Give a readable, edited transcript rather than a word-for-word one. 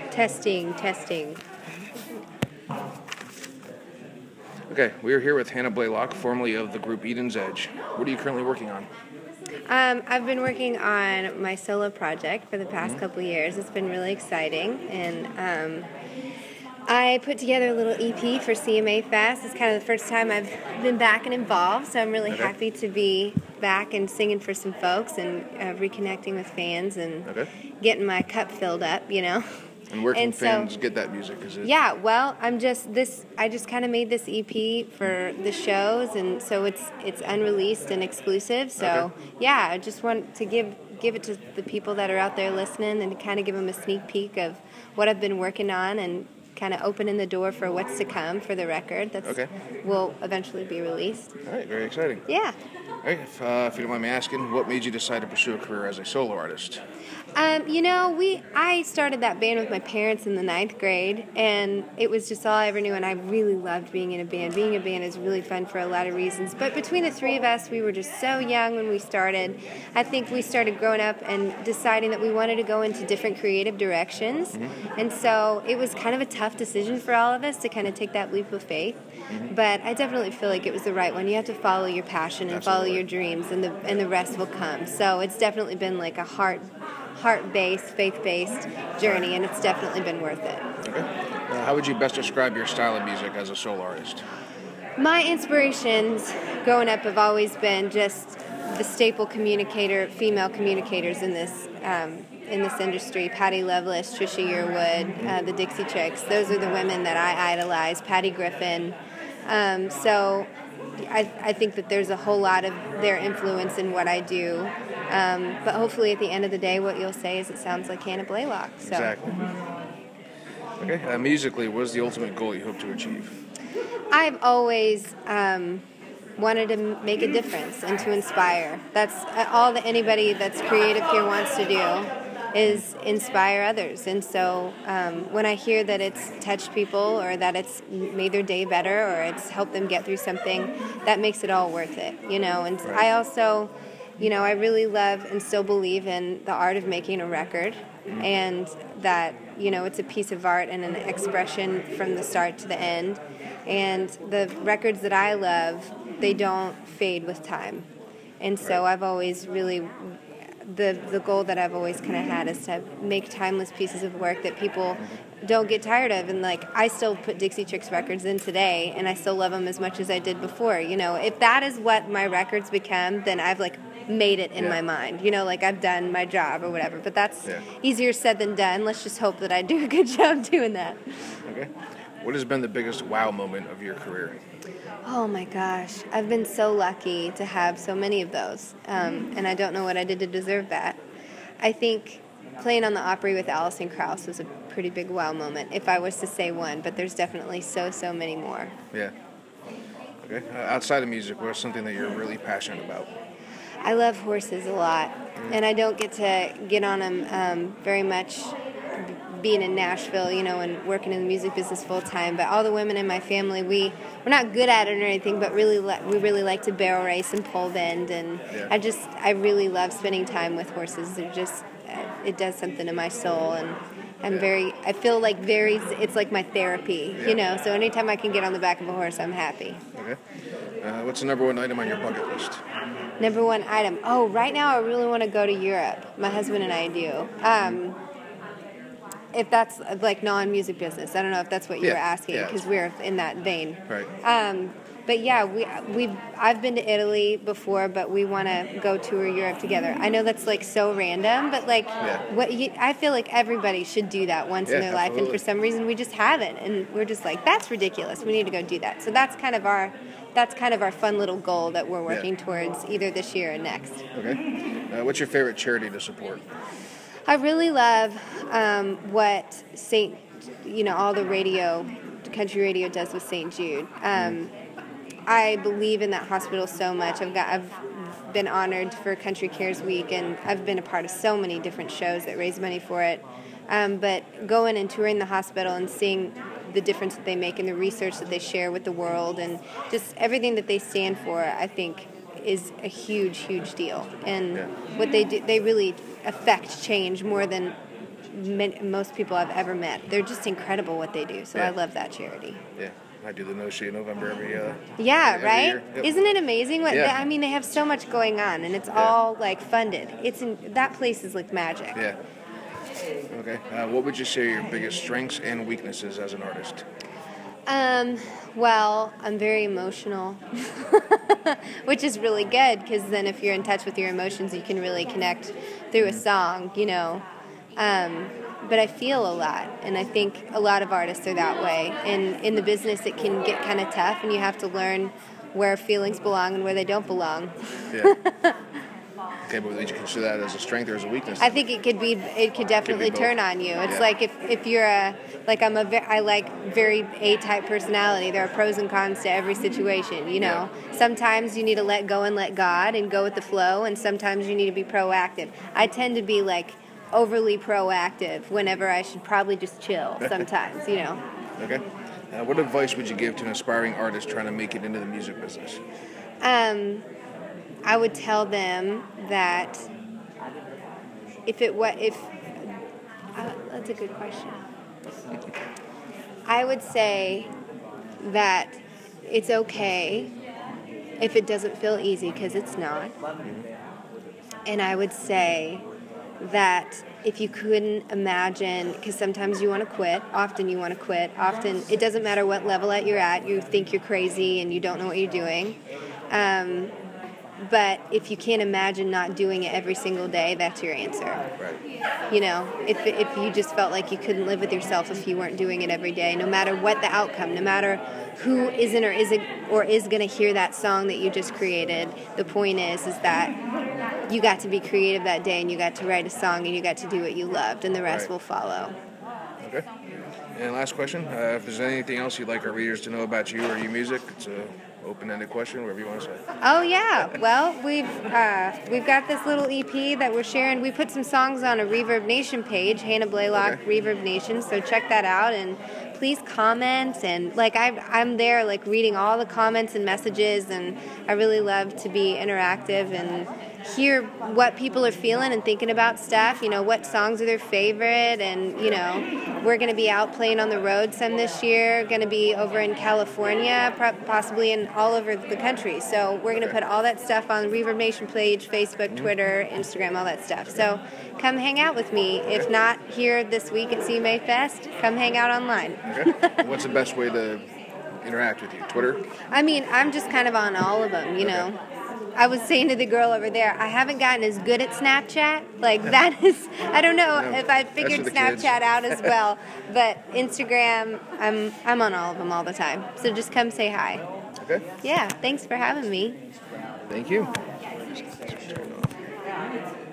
Testing, testing. Okay, we are here with Hannah Blaylock, formerly of the group Eden's Edge. What are you currently working on? I've been working on my solo project for the past couple years. It's been really exciting, and I put together a little EP for CMA Fest. It's kind of the first time I've been back and involved, so I'm really happy to be back and singing for some folks and reconnecting with fans and getting my cup filled up, you know. And where can fans get that music? Yeah, well, I just kind of made this EP for the shows, and so it's unreleased and exclusive. So yeah, I just want to give it to the people that are out there listening and kind of give them a sneak peek of what I've been working on and kind of opening the door for what's to come for the record that will eventually be released. All right, very exciting. Yeah. All right, if you don't mind me asking, what made you decide to pursue a career as a solo artist? I started that band with my parents in the 9th grade, and it was just all I ever knew, and I really loved being in a band. Being in a band is really fun for a lot of reasons, but between the three of us, we were just so young when we started. I think we started growing up and deciding that we wanted to go into different creative directions, and so it was kind of a tough decision for all of us to kind of take that leap of faith, but I definitely feel like it was the right one. You have to follow your passion and follow your dreams, and the rest will come. So it's definitely been like a heart-based, faith-based journey, and it's definitely been worth it. Okay. How would you best describe your style of music as a solo artist? My inspirations growing up have always been just the staple female communicators in this industry. Patti Loveless, Trisha Yearwood, the Dixie Chicks. Those are the women that I idolize. Patty Griffin. So I think that there's a whole lot of their influence in what I do. But hopefully at the end of the day, what you'll say is it sounds like Hannah Blaylock. So. Exactly. Okay. Musically, what is the ultimate goal you hope to achieve? I've always wanted to make a difference and to inspire. That's all that anybody that's creative here wants to do, is inspire others. And so when I hear that it's touched people or that it's made their day better or it's helped them get through something, that makes it all worth it, you know. And I also, I really love and still believe in the art of making a record, and that, it's a piece of art and an expression from the start to the end. And the records that I love, they don't fade with time. And so I've always really... The goal that I've always kind of had is to make timeless pieces of work that people don't get tired of. And, I still put Dixie Chicks records in today, and I still love them as much as I did before. If that is what my records become, then I've, made it in my mind. I've done my job or whatever. But that's easier said than done. Let's just hope that I do a good job doing that. Okay. What has been the biggest wow moment of your career? Oh my gosh, I've been so lucky to have so many of those, and I don't know what I did to deserve that. I think playing on the Opry with Alison Krauss was a pretty big wow moment, if I was to say one, but there's definitely so many more. Yeah. Okay. Outside of music, what is something that you're really passionate about? I love horses a lot, and I don't get to get on them very much being in Nashville, and working in the music business full time. But all the women in my family, we're not good at it or anything, but we really like to barrel race and pole bend, and I really love spending time with horses. They're just, it does something to my soul, and I feel like it's like my therapy, so anytime I can get on the back of a horse, I'm happy. Okay. What's the number one item on your bucket list? Number one item? Oh, right now I really want to go to Europe. My husband and I do. If that's non-music business, I don't know if that's what you were asking, because we're in that vein. Right. But yeah, I've been to Italy before, but we want to go tour Europe together. I know that's so random, but I feel like everybody should do that once in their life, and for some reason we just haven't, and we're just that's ridiculous. We need to go do that. So that's kind of our fun little goal that we're working towards either this year or next. Okay. What's your favorite charity to support? I really love what all the country radio does with St. Jude. I believe in that hospital so much. I've been honored for Country Cares Week, and I've been a part of so many different shows that raise money for it. But going and touring the hospital and seeing the difference that they make in the research that they share with the world, and just everything that they stand for, I think is a huge, huge deal. And what they do, they really affect change more than most people I've ever met. They're just incredible what they do. So Yeah. I love that charity. Yeah, I do the No Shave November every Yeah, right? year. Yep. Isn't it amazing? Yeah. I mean, they have so much going on, and it's all like funded. That place is like magic. Yeah. Okay. What would you say are your biggest strengths and weaknesses as an artist? Well, I'm very emotional, which is really good because then if you're in touch with your emotions, you can really connect through a song, you know. But I feel a lot, and I think a lot of artists are that way. And in the business, it can get kind of tough, and you have to learn where feelings belong and where they don't belong. Yeah. Okay, but would you consider that as a strength or as a weakness? I think it could definitely turn on you. It's like if you're I like very A-type personality. There are pros and cons to every situation, you know. Yeah. Sometimes you need to let go and let God and go with the flow, and sometimes you need to be proactive. I tend to be like overly proactive whenever I should probably just chill sometimes, you know. Okay. What advice would you give to an aspiring artist trying to make it into the music business? I would tell them that that's a good question. I would say that it's okay if it doesn't feel easy, because it's not. And I would say that if you couldn't imagine, because sometimes you want to quit, often it doesn't matter what level you're at, you think you're crazy and you don't know what you're doing. But if you can't imagine not doing it every single day, that's your answer. Right. You know, if you just felt like you couldn't live with yourself if you weren't doing it every day, no matter what the outcome, no matter who isn't or is going to hear that song that you just created, the point is that you got to be creative that day and you got to write a song and you got to do what you loved, and the rest will follow. Okay. And last question, if there's anything else you'd like our readers to know about you or your music, it's a open-ended question, whatever you want to say. Oh yeah, well we've got this little EP that we're sharing. We put some songs on a Reverb Nation page, Hannah Blaylock Reverb Nation. So check that out and please comment, and like I'm there like reading all the comments and messages, and I really love to be interactive and hear what people are feeling and thinking about stuff, you know, what songs are their favorite, and, you know, we're going to be out playing on the road some this year, going to be over in California, possibly in all over the country, so we're going to put all that stuff on the Reverb Nation page, Facebook, Twitter, Instagram, all that stuff, so come hang out with me. If not here this week at CMA Fest, come hang out online. Okay. What's the best way to interact with you? Twitter? I mean, I'm just kind of on all of them, you know. I was saying to the girl over there, I haven't gotten as good at Snapchat. Like, that is, I don't know if I figured Snapchat out as well. But Instagram, I'm on all of them all the time. So just come say hi. Okay. Yeah, thanks for having me. Thank you.